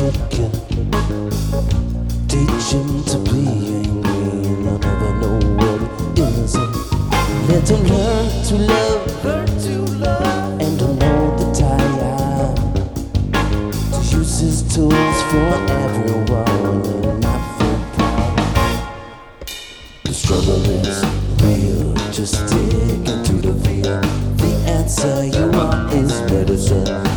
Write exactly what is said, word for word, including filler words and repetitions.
can teach him to be angry, and I'll never know what it is. Let him learn to love, learn to love, and to know the time to use his tools for everyone and not for pride. The struggle is real, just dig into the veil. The answer you want is medicine.